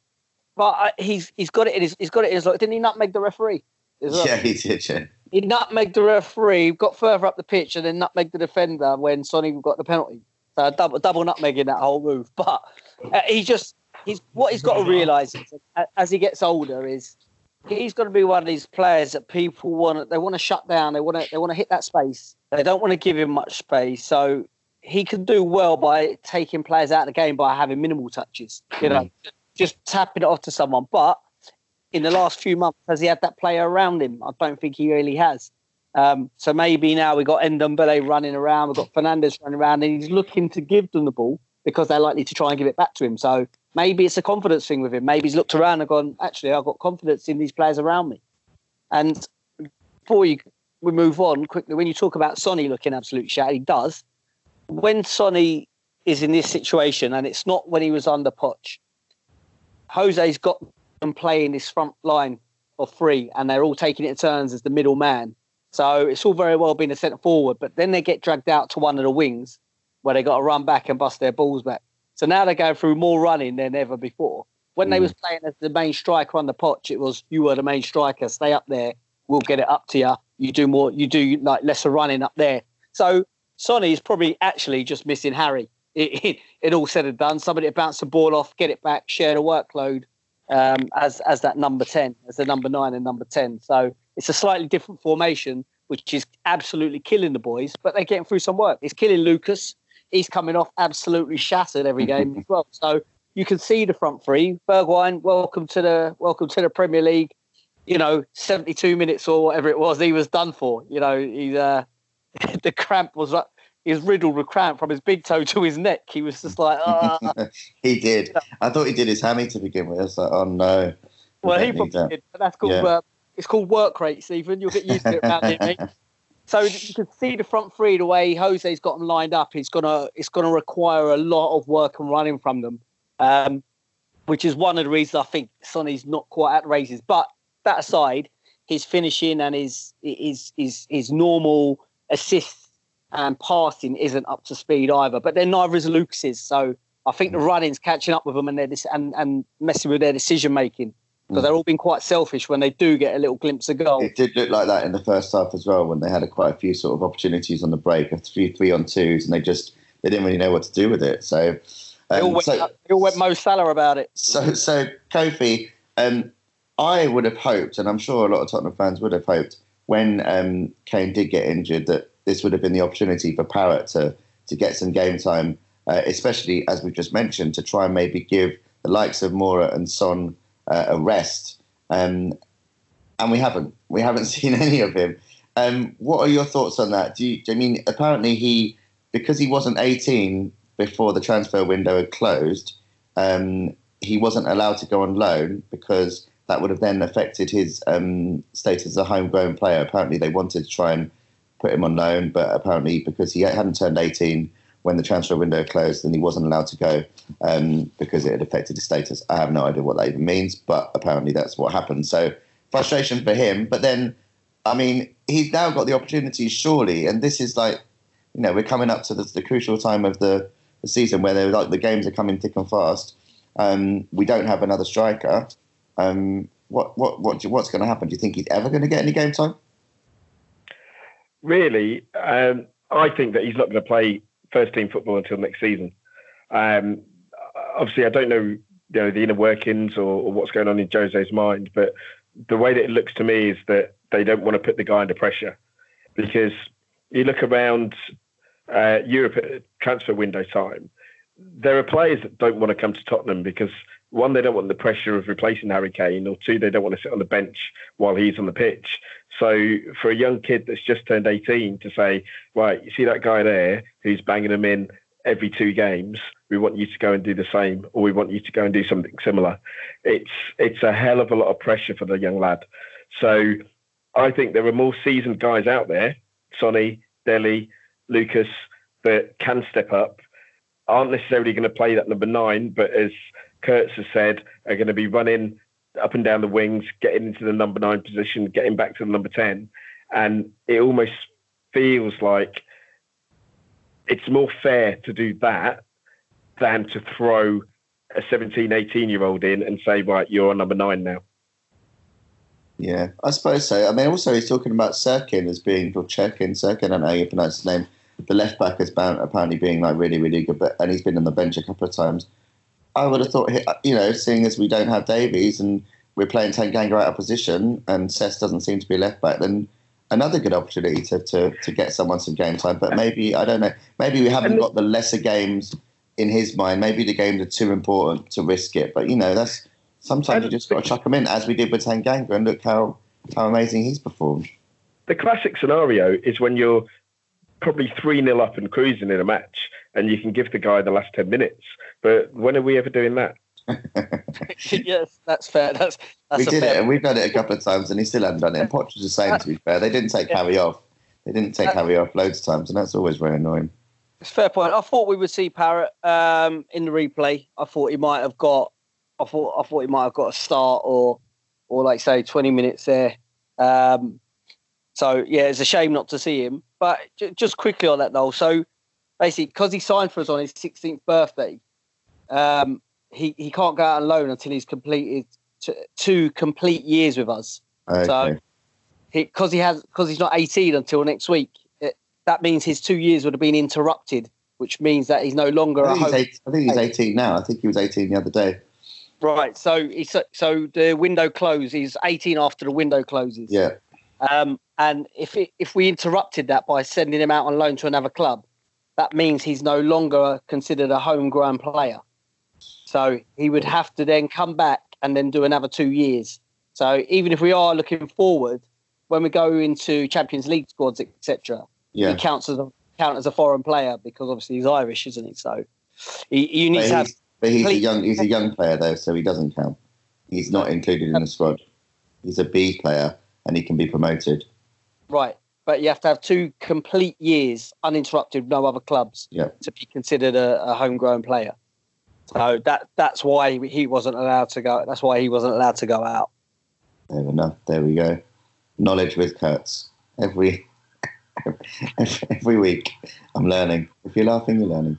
but uh, he's he's got it in his he's got it in his locker. Didn't he nutmeg the referee? as well? yeah, he did, yeah. He nutmegged the referee, got further up the pitch, and then nutmegged the defender when Sonny got the penalty. So double double nutmegging that whole move. But uh, he just he's what he's got to realise is, uh, as he gets older is he's got to be one of these players that people want. They want to shut down. They want to they want to hit that space. They don't want to give him much space. So he can do well by taking players out of the game by having minimal touches. You know, just tapping it off to someone. But in the last few months, has he had that player around him? I don't think he really has. Um, so maybe now we've got Ndombele running around, we've got Fernandes running around, and he's looking to give them the ball because they're likely to try and give it back to him. So maybe it's a confidence thing with him. Maybe he's looked around and gone, actually, I've got confidence in these players around me. And before you, we move on quickly, when you talk about Sonny looking absolute shat, he does. When Sonny is in this situation, and it's not when he was under Poch, Jose's got them playing this front line of three, and they're all taking it in turns as the middle man. So it's all very well being a centre forward, but then they get dragged out to one of the wings where they got to run back and bust their balls back. So now they're going through more running than ever before. When mm. they was playing as the main striker on the Poch, it was you were the main striker. Stay up there. We'll get it up to you. You do more. You do like lesser running up there. So Sonny is probably actually just missing Harry. it, it, it all said and done. Somebody to bounce the ball off, get it back, share the workload um, as as that number ten, as the number nine and number ten. So it's a slightly different formation, which is absolutely killing the boys, but they're getting through some work. It's killing Lucas. He's coming off absolutely shattered every game as well. So you can see the front three. Bergwijn, welcome to the welcome to the Premier League. You know, seventy-two minutes or whatever it was, he was done for. You know, he uh, the cramp was he was riddled with cramp from his big toe to his neck. He was just like, ah. He did. I thought he did his hammy to begin with. I was like, oh no. Well, he probably did, but that's called yeah. uh, it's called work rate, Stephen. You'll get used to it around here, mate. So you can see the front three, the way Jose's got them lined up. It's gonna it's gonna require a lot of work and running from them, um, which is one of the reasons I think Sonny's not quite at the races. But that aside, his finishing and his his his his normal assists and passing isn't up to speed either. But then neither is Lucas's. So I think the running's catching up with them and their and and messing with their decision making. Because they're all being quite selfish when they do get a little glimpse of goal. It did look like that in the first half as well, when they had a, quite a few sort of opportunities on the break, a few three on twos, and they just they didn't really know what to do with it. So um, they, all went, so, they all went Mo Salah about it. So, so Kofi, um, I would have hoped, and I'm sure a lot of Tottenham fans would have hoped, when um, Kane did get injured, that this would have been the opportunity for Parrott to to get some game time, uh, especially as we've just mentioned, to try and maybe give the likes of Moura and Son Uh, a rest, um, and we haven't. We haven't seen any of him. Um, what are your thoughts on that? Do you, do you mean apparently he, because he wasn't eighteen before the transfer window had closed, um, he wasn't allowed to go on loan because that would have then affected his um, status as a homegrown player. Apparently they wanted to try and put him on loan, but apparently because he hadn't turned eighteen when the transfer window closed, then he wasn't allowed to go um, because it had affected his status. I have no idea what that even means, but apparently that's what happened. So frustration for him. But then, I mean, he's now got the opportunity, surely, and this is like, you know, we're coming up to the, the crucial time of the, the season where they're like the games are coming thick and fast. Um, we don't have another striker. Um, what what what what's going to happen? Do you think he's ever going to get any game time? Really, um, I think that he's not going to play first team football until next season. Um, obviously, I don't know, you know, the inner workings or, or what's going on in Jose's mind, but the way that it looks to me is that they don't want to put the guy under pressure, because you look around uh, Europe at transfer window time, there are players that don't want to come to Tottenham because, one, they don't want the pressure of replacing Harry Kane, or two, they don't want to sit on the bench while he's on the pitch. So for a young kid that's just turned eighteen to say, right, you see that guy there who's banging them in every two games, we want you to go and do the same, or we want you to go and do something similar. It's it's a hell of a lot of pressure for the young lad. So I think there are more seasoned guys out there, Sonny, Dele, Lucas, that can step up, aren't necessarily going to play that number nine, but as Kurtz has said, are going to be running up and down the wings, getting into the number nine position, getting back to the number ten. And it almost feels like it's more fair to do that than to throw a seventeen, eighteen-year-old in and say, right, you're on number nine now. Yeah, I suppose so. I mean, also he's talking about Sirkin as being, or Cherkin, Sirkin, I don't know how you pronounce his name, the left-back as apparently being like really, really good, but and he's been on the bench a couple of times. I would have thought, you know, seeing as we don't have Davies and we're playing Tanganga out of position and Cesc doesn't seem to be left back, then another good opportunity to, to, to get someone some game time. But maybe, I don't know, maybe we haven't got the lesser games in his mind. Maybe the games are too important to risk it. But, you know, that's sometimes you just got to chuck him in, as we did with Tanganga, and look how, how amazing he's performed. The classic scenario is when you're probably three nil up and cruising in a match and you can give the guy the last ten minutes. But when are we ever doing that? Yes, that's fair. That's, that's we did fair it, and we've done it a couple of times, and he still hasn't done it. And Poch was the same, to be fair. They didn't take Harry off. They didn't take Harry off loads of times, and that's always very annoying. It's a fair point. I thought we would see Parrott um, in the replay. I thought he might have got. I thought. I thought he might have got a start, or, or like say, twenty minutes there. Um, so yeah, it's a shame not to see him. But j- just quickly on that though. So basically, because he signed for us on his sixteenth birthday, um, he he can't go out on loan until he's completed t- two complete years with us. Okay. So because he, he has because he's not eighteen until next week. That means his two years would have been interrupted which means that he's no longer I a think, he's home. eight, I think he's eighteen now. I think he was eighteen the other day. Right. So he's, so the window closes. He's eighteen after the window closes. Yeah. Um, and if it, if we interrupted that by sending him out on loan to another club, that means he's no longer considered a homegrown player. So he would have to then come back and then do another two years. So even if we are looking forward, when we go into Champions League squads, et cetera, Yeah. he counts as a count as a foreign player because obviously he's Irish, isn't he? So he, you need But to have. he's, but he's a complete- young he's a young player though, so he doesn't count. He's not included in the squad. He's a B player and he can be promoted. Right, but you have to have two complete years uninterrupted, no other clubs, Yeah. to be considered a, a homegrown player. So that that's why he wasn't allowed to go. That's why he wasn't allowed to go out. There enough. There we go. Knowledge with Kurtz. Every every week, I'm learning. If you're laughing, you're learning.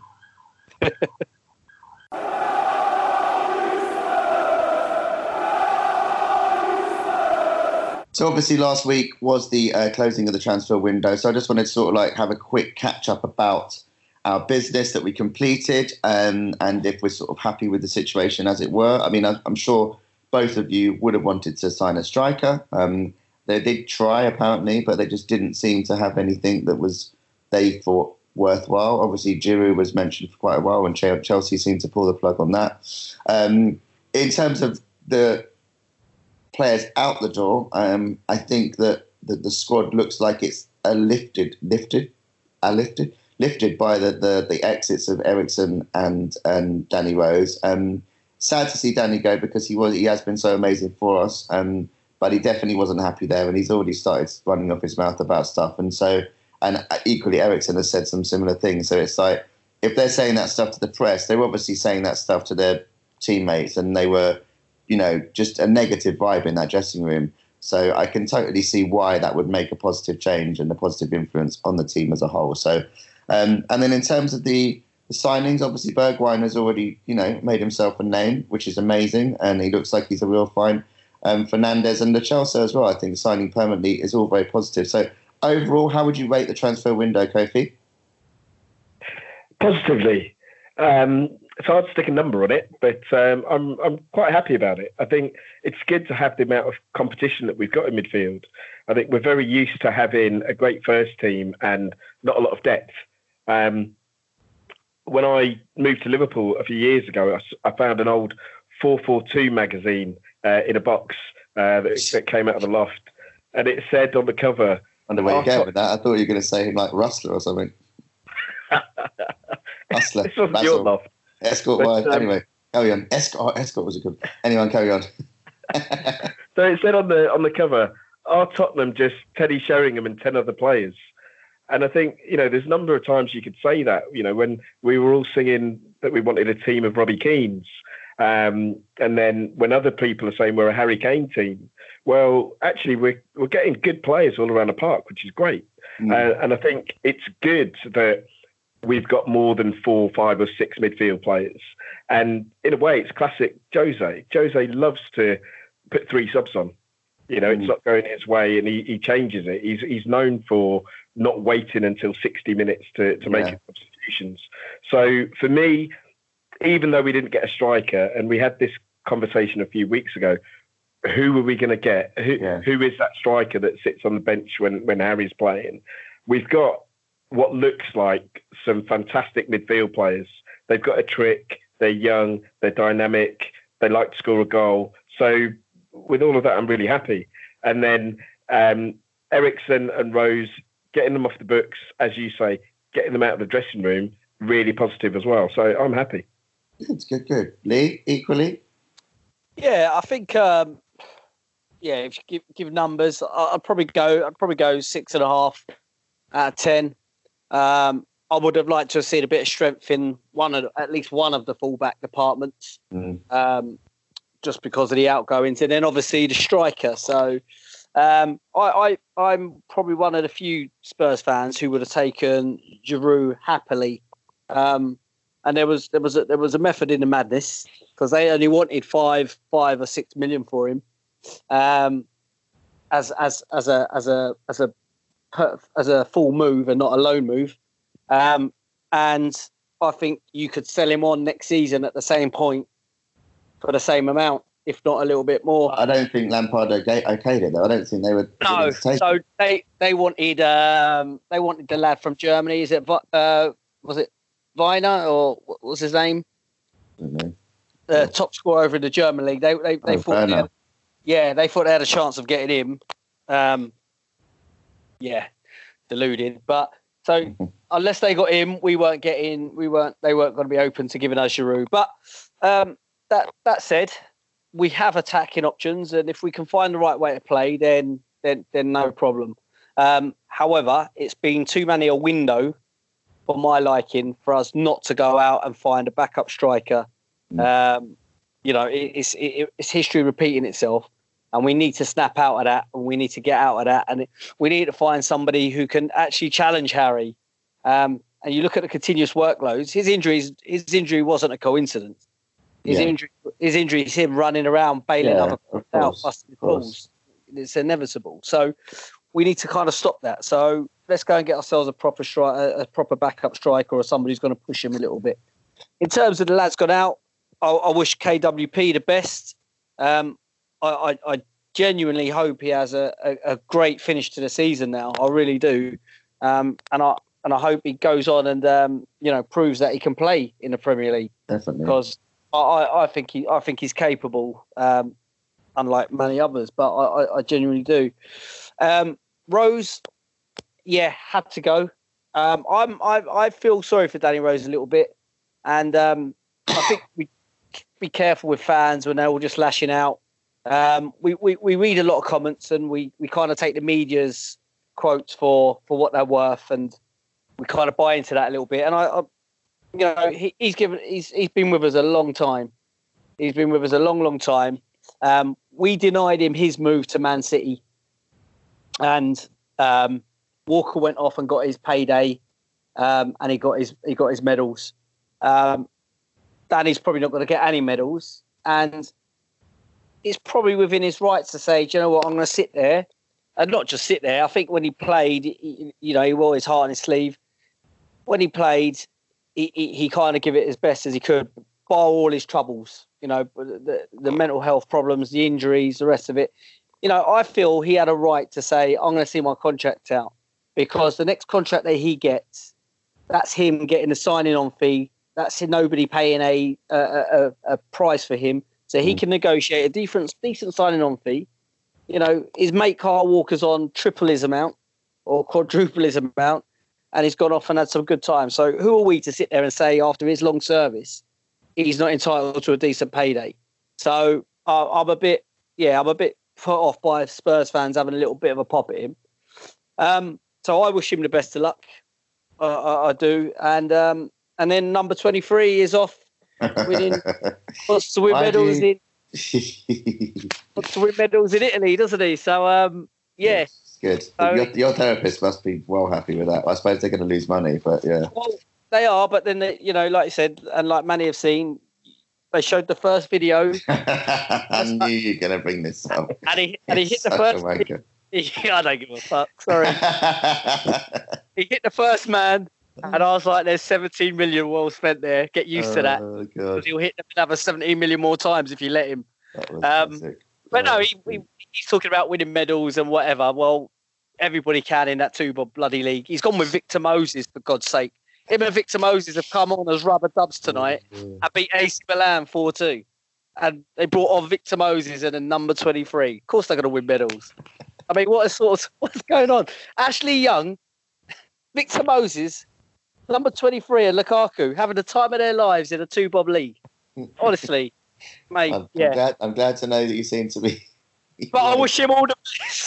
So obviously last week was the uh, closing of the transfer window. So I just wanted to sort of like have a quick catch up about our business that we completed um, and if we're sort of happy with the situation as it were. I mean, I, I'm sure both of you would have wanted to sign a striker. Um, they did try apparently, but they just didn't seem to have anything that was they thought worthwhile. Obviously Giroud was mentioned for quite a while and Chelsea seemed to pull the plug on that. Um, in terms of the players out the door, um, I think that the, the squad looks like it's a lifted, lifted, a lifted, lifted by the, the, the exits of Eriksen and and Danny Rose. Um, sad to see Danny go because he was he has been so amazing for us, um, but he definitely wasn't happy there, and he's already started running off his mouth about stuff. And so, and equally, Eriksen has said some similar things. So it's like if they're saying that stuff to the press, they were obviously saying that stuff to their teammates, and they were, you know, just a negative vibe in that dressing room. So I can totally see why that would make a positive change and a positive influence on the team as a whole. So, um, and then in terms of the, the signings, obviously Bergwijn has already, you know, made himself a name, which is amazing. And he looks like he's a real fine. Um, Fernandes and Lo Celso as well, I think signing permanently is all very positive. So overall, how would you rate the transfer window, Kofi? Positively. Um, it's hard to stick a number on it, but um, I'm I'm quite happy about it. I think it's good to have the amount of competition that we've got in midfield. I think we're very used to having a great first team and not a lot of depth. Um, when I moved to Liverpool a few years ago, I, I found an old four forty-two magazine uh, in a box uh, that, that came out of the loft, and it said on the cover. I wonder where you go with that. I thought you were going to say like Rustler or something. Hustler. This wasn't your loft. Escort But, wife. um, Anyway, carry on. Escort. Oh, Escort was a good. Anyway, carry on. So it said on the on the cover, "Are Tottenham just Teddy Sheringham and ten other players?" And I think, you know, there's a number of times you could say that. You know, when we were all singing that we wanted a team of Robbie Keanes, um, and then when other people are saying we're a Harry Kane team, well, actually we're we're getting good players all around the park, which is great. Mm. Uh, and I think it's good that we've got more than four, five, or six midfield players. And in a way, it's classic Jose. Jose loves to put three subs on. You know, mm. it's not going his way, and he, he changes it. He's he's known for not waiting until sixty minutes to, to make Yeah. substitutions. So for me, even though we didn't get a striker, and we had this conversation a few weeks ago, who are we going to get? Who, Yeah. who is that striker that sits on the bench when, when Harry's playing? We've got what looks like some fantastic midfield players. They've got a trick. They're young. They're dynamic. They like to score a goal. So with all of that, I'm really happy. And then um, Eriksen and Rose, getting them off the books, as you say, getting them out of the dressing room, really positive as well. So I'm happy. Good, good, good. Lee, equally. Yeah, I think. Um, yeah, if you give, give numbers, I- I'd probably go. I'd probably go six and a half out of ten. Um, I would have liked to have seen a bit of strength in one of, at least one of the fullback departments, Mm. um, just because of the outgoings, and then obviously the striker. So um, I, I, I'm probably one of the few Spurs fans who would have taken Giroud happily. Um, and there was there was a, there was a method in the madness because they only wanted five five or six million for him, um, as as as a as a as a as a full move and not a loan move. Um, and I think you could sell him on next season at the same point for the same amount, if not a little bit more. I don't think Lampard okay, okayed it though. I don't think they would. No, so they they wanted um, they wanted the lad from Germany. Is it uh, was it Weiner or what was his name? I don't know. The yeah. top scorer over in the German league. They they, they oh, thought they had, yeah they thought they had a chance of getting him. Um, yeah, deluded. But so unless they got him, we weren't getting. We weren't. They weren't going to be open to giving us Giroud. But um, that that said, we have attacking options, and if we can find the right way to play, then then then no problem. Um, however, it's been too many a window for my liking for us not to go out and find a backup striker. Um, you know, it, it's it, it's history repeating itself, and we need to snap out of that, and we need to get out of that, and it, we need to find somebody who can actually challenge Harry. Um, and you look at the continuous workloads. His injuries, his injury wasn't a coincidence. His yeah. injury, his injury is him running around bailing yeah, other people out, busting balls. It's inevitable. So we need to kind of stop that. So let's go and get ourselves a proper stri- a proper backup striker, or somebody who's going to push him a little bit. In terms of the lads gone out, I, I wish K W P the best. Um, I, I, I genuinely hope he has a, a, a great finish to the season now. I really do, um, and I and I hope he goes on and um, you know proves that he can play in the Premier League. Definitely, because I, I think he I think he's capable, um, unlike many others. But I, I, I genuinely do. Um, Rose, yeah, had to go. Um, I'm I I feel sorry for Danny Rose a little bit, and um, I think we. Be careful with fans when they're all just lashing out. Um, we, we, we read a lot of comments, and we, we kind of take the media's quotes for, for what they're worth, and we kind of buy into that a little bit. And I, I you know, he, he's given he's he's been with us a long time. He's been with us a long, long time. Um, we denied him his move to Man City, and um, Walker went off and got his payday, um, and he got his he got his medals. Um, Danny's probably not going to get any medals, and it's probably within his rights to say, do you know what, I'm going to sit there, and not just sit there. I think when he played, he, you know, he wore his heart on his sleeve. When he played, he, he, he kind of gave it as best as he could, bar all his troubles, you know, the, the mental health problems, the injuries, the rest of it. You know, I feel he had a right to say, I'm going to see my contract out, because the next contract that he gets, that's him getting a signing on fee. That's nobody paying a, a a a price for him, so he can negotiate a decent decent signing on fee. You know, his mate Carl Walker's on triple his amount or quadruple his amount, and he's gone off and had some good time. So who are we to sit there and say after his long service he's not entitled to a decent payday? So uh, I'm a bit, yeah, I'm a bit put off by Spurs fans having a little bit of a pop at him. Um, so I wish him the best of luck. Uh, I, I do, and. Um, And then number twenty-three is off winning, wants to win medals in wants to win medals in Italy, doesn't he? So um, yeah, it's good. So, your, your therapist must be well happy with that. I suppose they're going to lose money, but yeah, well, they are. But then they, you know, like you said, and like many have seen, they showed the first video. I knew you were going to bring this up. And he and he hit the first. Yeah, I don't give a fuck. Sorry. He hit the first man. And I was like, there's seventeen million well spent there. Get used oh, to that. Because he'll hit them another seventeen million more times if you let him. Um, but no, he, he, he's talking about winning medals and whatever. Well, everybody can in that two-bob bloody league. He's gone with Victor Moses, for God's sake. Him and Victor Moses have come on as rubber dubs tonight and beat A C Milan four two. And they brought on Victor Moses and a number twenty-three. Of course they're going to win medals. I mean, what is sort of, what's going on? Ashley Young, Victor Moses, number twenty-three, and Lukaku having the time of their lives in a two-bob league. Honestly, mate, I'm, yeah. I'm glad, I'm glad to know that you seem to be. But I wish him all the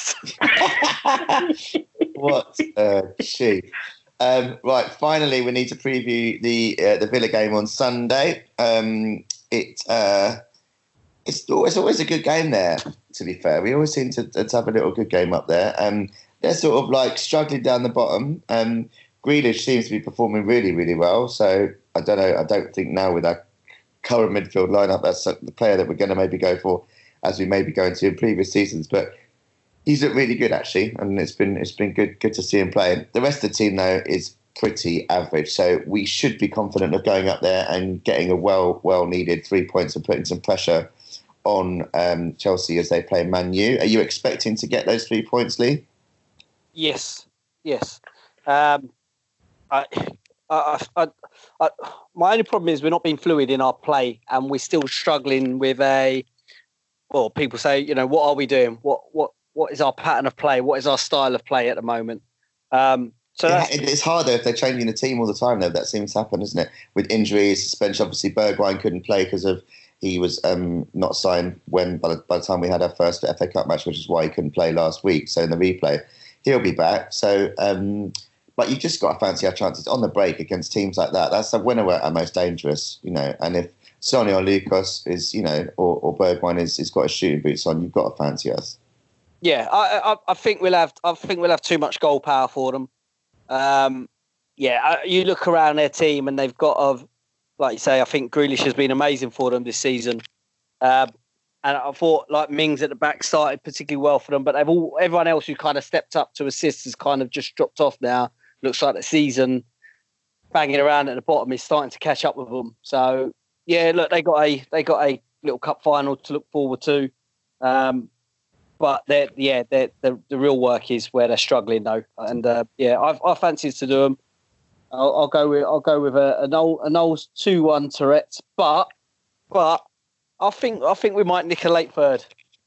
best. What a sheep. Um, right, finally, we need to preview the uh, the Villa game on Sunday. Um, it uh, it's always always a good game there. To be fair, we always seem to, to have a little good game up there. Um, they're sort of like struggling down the bottom. Um, Grealish seems to be performing really, really well. So I don't know. I don't think now with our current midfield lineup, that's the player that we're going to maybe go for, as we maybe go into in previous seasons. But he's looked really good actually, and it's been it's been good good to see him play. The rest of the team though is pretty average. So we should be confident of going up there and getting a well, well needed three points and putting some pressure on um, Chelsea as they play Man U. Are you expecting to get those three points, Lee? Yes, yes. Um, I, I, I, I, my only problem is we're not being fluid in our play, and we're still struggling with a. Well, people say, you know, what are we doing? What what what is our pattern of play? What is our style of play at the moment? Um, so yeah, that's, it's harder if they're changing the team all the time, though. That seems to happen, isn't it? With injuries, suspension. Obviously, Bergwijn couldn't play because of he was um, not signed when by the, by the time we had our first F A Cup match, which is why he couldn't play last week. So in the replay, he'll be back. So, um, but you just got to fancy our chances on the break against teams like that. That's when we're at our most dangerous, you know. And if Sonny or Lucas is, you know, or, or Bergwijn is, is got his shooting boots on, you've got to fancy us. Yeah, I, I, I think we'll have. I think we'll have too much goal power for them. Um, yeah, you look around their team and they've got of, like you say, I think Grealish has been amazing for them this season. Um, and I thought like Mings at the back started particularly well for them, but they've all everyone else who kind of stepped up to assist has kind of just dropped off now. Looks like the season banging around at the bottom is starting to catch up with them. So yeah, look, they got a they got a little cup final to look forward to. Um, But they're, yeah, they're, the the real work is where they're struggling though, and uh, yeah, I've I fancy to do them. I'll, I'll go with I'll go with a an old an old two one Tourette's, but but I think I think we might nick a late third.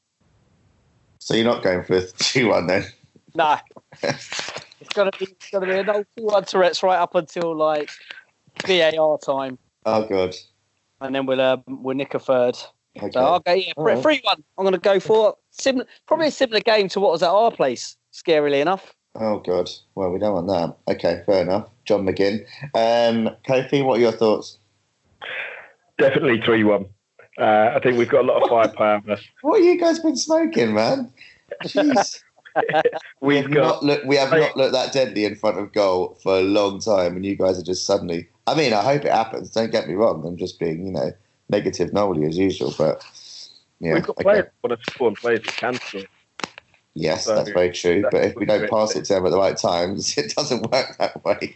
So you're not going for a two one then? No, it's gonna be it's gonna be an old two one Tourette's right up until like V A R time. Oh god! And then we'll uh, we'll nick a third. Okay. So I'll go yeah, Right. three one. I'm going to go for similar, probably a similar game to what was at our place. Scarily enough. Oh god! Well, we don't want that. Okay, fair enough. John McGinn, um, Kofi, what are your thoughts? Definitely three one. Uh, I think we've got a lot of firepower. What have you guys been smoking, man? Jeez. we have We've got. not looked. We have not looked that deadly in front of goal for a long time, and you guys are just suddenly. I mean, I hope it happens. Don't get me wrong. I'm just being, you know, negative Nolly as usual, but yeah, We've got okay. players that want to score and players that can score. Yes, So, that's very true. that's But if we don't great. pass it to them at the right times, it doesn't work that way.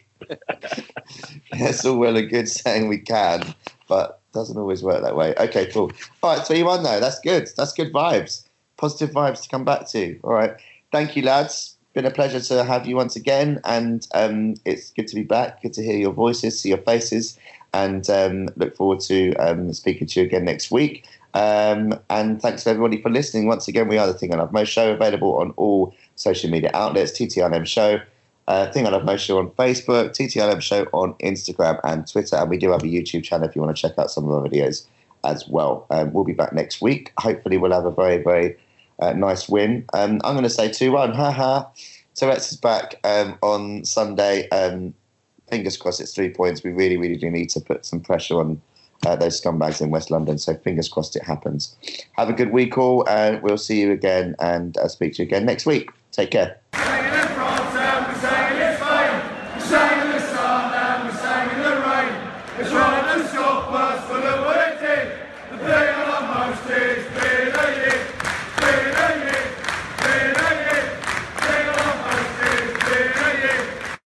It's all well and good saying we can, but it doesn't always work that way. Okay, cool. All right, three one though. That's good. That's good vibes. Positive vibes to come back to. All right. Thank you, lads. Been a pleasure to have you once again, and um, it's good to be back. Good to hear your voices, see your faces, and um, look forward to um, speaking to you again next week. Um, and thanks to everybody for listening. Once again, we are the Thing I Love Most Show, available on all social media outlets. T T L M Show, uh, Thing I Love Most Show on Facebook, T T L M Show on Instagram and Twitter. And we do have a YouTube channel if you want to check out some of our videos as well. Um, we'll be back next week. Hopefully, we'll have a very, very uh, nice win. Um, I'm going to say two one. Ha ha. Tourette's is back um, on Sunday. Um, fingers crossed it's three points. We really, really do need to put some pressure on uh, those scumbags in West London. So fingers crossed it happens. Have a good week all, and we'll see you again and uh, speak to you again next week. Take care.